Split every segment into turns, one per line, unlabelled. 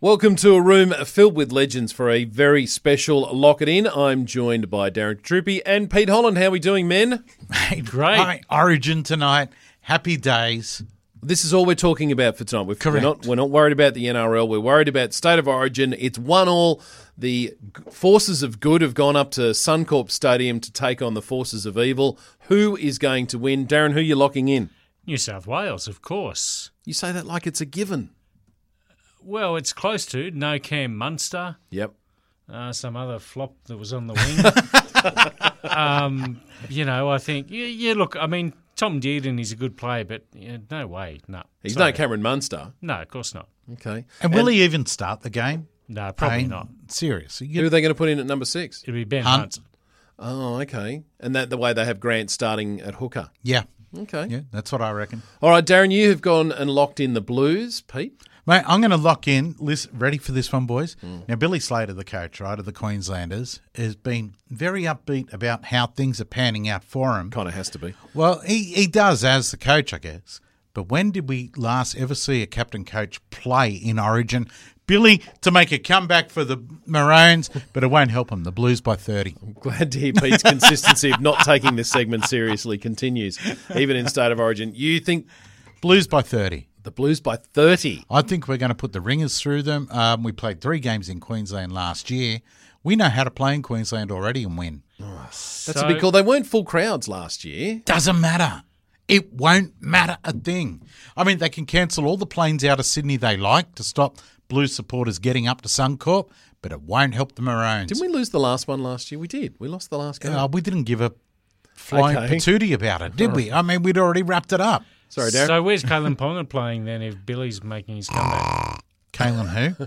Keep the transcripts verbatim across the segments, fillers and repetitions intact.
Welcome to a room filled with legends for a very special Lock It In. I'm joined by Darren Troopy and Pete Holland. How are we doing, men?
Hey, great. Hi, Origin tonight. Happy days.
This is all we're talking about for tonight. We're,
Correct.
We're not, we're not worried about the N R L. We're worried about State of Origin. It's one all. The forces of good have gone up to Suncorp Stadium to take on the forces of evil. Who is going to win? Darren, who are you locking in?
New South Wales, of course.
You say that like it's a given.
Well, it's close to. No Cam Munster.
Yep.
Uh, some other flop that was on the wing. um, you know, I think, yeah, yeah, look, I mean, Tom Dearden is a good player, but yeah, no way, no.
He's
Sorry.
no Cameron Munster.
No, of course not.
Okay.
And will he even start the game?
No, probably
Hey,
not.
Seriously.
Who are they going to put in at number six?
It'll be Ben
Hunt.
Hunt.
Oh, okay. And that the way they have Grant starting at hooker.
Yeah.
Okay.
Yeah, that's what I reckon.
All right, Darren, you have gone and locked in the Blues. Pete?
Mate, I'm going to lock in. Listen, ready for this one, boys? Mm. Now, Billy Slater, the coach, right, of the Queenslanders, has been very upbeat about how things are panning out for him.
Kind of has to be.
Well, he, he does as the coach, I guess. But when did we last ever see a captain coach play in Origin? Billy to make a comeback for the Maroons, but it won't help him. The Blues by thirty.
I'm glad to hear Pete's consistency of not taking this segment seriously continues, even in State of Origin. You think
Blues by thirty.
The Blues by thirty?
I think we're going to put the ringers through them. Um, we played three games in Queensland last year. We know how to play in Queensland already and win.
Oh, that's
So-
a big call. They weren't full crowds last year.
Doesn't matter. It won't matter a thing. I mean, they can cancel all the planes out of Sydney they like to stop Blues supporters getting up to Suncorp, but it won't help the Maroons.
Didn't we lose the last one last year? We did. We lost the last game.
Uh, we didn't give a flying
Okay.
patootie about it, did we? I mean, we'd already wrapped it up.
Sorry, Darren.
So where's Kalen Ponga playing then if Billy's making his comeback?
Kalen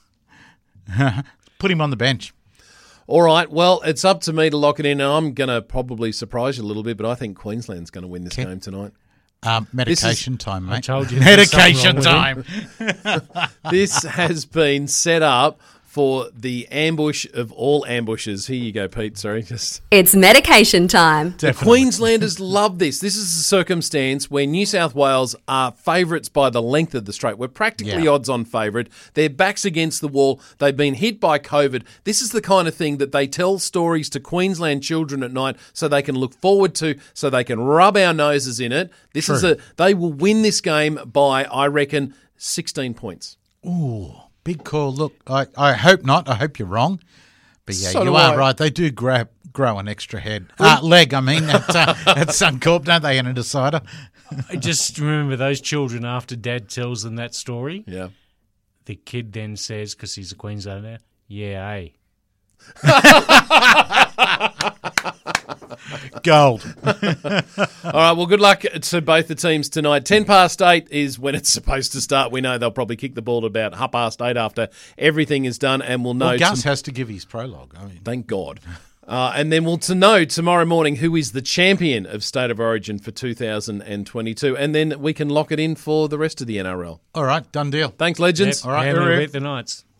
who? Put him on the bench.
All right, well, it's up to me to lock it in, and I'm going to probably surprise you a little bit, but I think Queensland's going to win this
Okay.
game tonight.
Um, medication
is-
time, mate.
I told you.
Medication
there's something
time.
This has been set up for the ambush of all ambushes. Here you go, Pete. Sorry, just...
It's medication time.
Definitely.
Queenslanders love this. This is a circumstance where New South Wales are favourites by the length of the straight. We're practically
Yeah.
odds-on favourite. Their backs against the wall. They've been hit by COVID. This is the kind of thing that they tell stories to Queensland children at night so they can look forward to, so they can rub our noses in it. This is
True.
a. They will win this game by, I reckon, sixteen points.
Ooh, big call. Look, I, I hope not. I hope you're wrong. But yeah,
So
you
do
are
I.
right. They do grow, grow an extra head. Uh, leg, I mean, at, uh, at Suncorp, don't they, in a decider?
I just remember those children after Dad tells them that story.
Yeah.
The kid then says, because he's a Queenslander, yeah, eh?
Gold.
All right, well, good luck to both the teams tonight. Ten past eight is when it's supposed to start. We know they'll probably kick the ball at about half past eight after everything is done, and we'll know.
Well, Gus
tom-
has to give his prologue. I mean,
Thank God. Uh, and then we'll to know tomorrow morning who is the champion of State of Origin for two thousand twenty-two, and then we can lock it in for the rest of the N R L.
all right, done deal.
Thanks, legends.
Yep.
All right,
Manly
hooray.
beat the Knights.